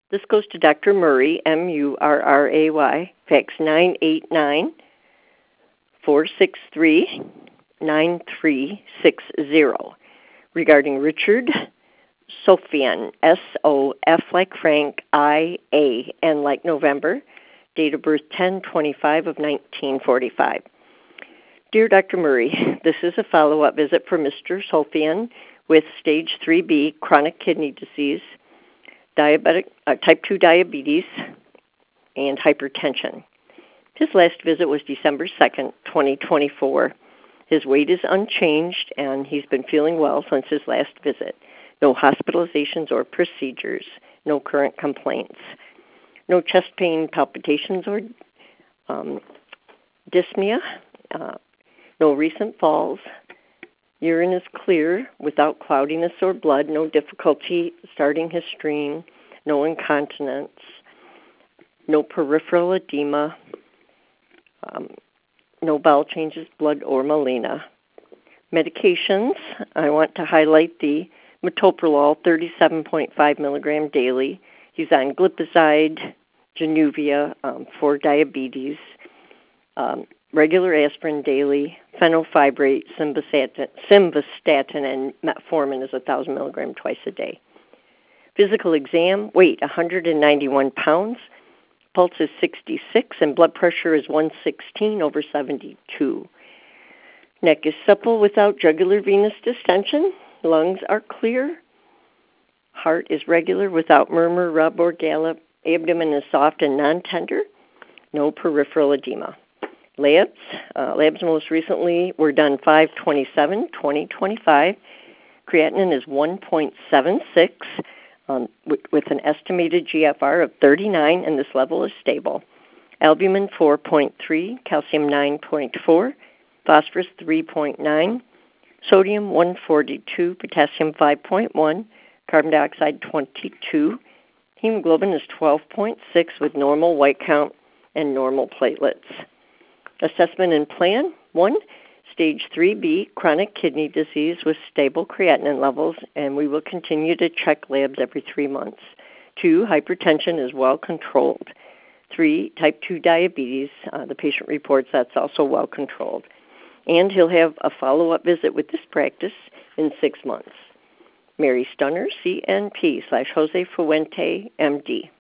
This goes to Dr. Murray, Murray, fax 989-463-9360, regarding Richard Sofian, S-O-F like Frank, I-A-N like November, date of birth 10/25 of 1945. Dear Dr. Murray, this is a follow-up visit for Mr. Sofian with stage 3B chronic kidney disease, type 2 diabetes, and hypertension. His last visit was December 2nd, 2024. His weight is unchanged, and he's been feeling well since his last visit. No hospitalizations or procedures. No current complaints. No chest pain, palpitations, or dyspnea. No recent falls. Urine is clear without cloudiness or blood. No difficulty starting his stream. No incontinence. No peripheral edema. No bowel changes, blood, or melena. Medications, I want to highlight the metoprolol, 37.5 milligram daily. He's on glipizide, Januvia for diabetes, regular aspirin daily, fenofibrate, simvastatin, and metformin is 1,000 milligram twice a day. Physical exam, weight 191 pounds, pulse is 66, and blood pressure is 116/72. Neck is supple without jugular venous distension. Lungs are clear. Heart is regular without murmur, rub, or gallop. Abdomen is soft and non-tender. No peripheral edema. Labs most recently were done 5/27/2025. Creatinine is 1.76 with an estimated GFR of 39, and this level is stable. Albumin 4.3, calcium 9.4, phosphorus 3.9, sodium 142, potassium 5.1, carbon dioxide 22. Hemoglobin is 12.6 with normal white count and normal platelets. Assessment and plan: 1, stage 3B, chronic kidney disease with stable creatinine levels, and we will continue to check labs every 3 months. 2, hypertension is well controlled. 3, type 2 diabetes, the patient reports that's also well controlled. And he'll have a follow-up visit with this practice in 6 months. Mary Stunner, CNP /Jose Fuente, MD.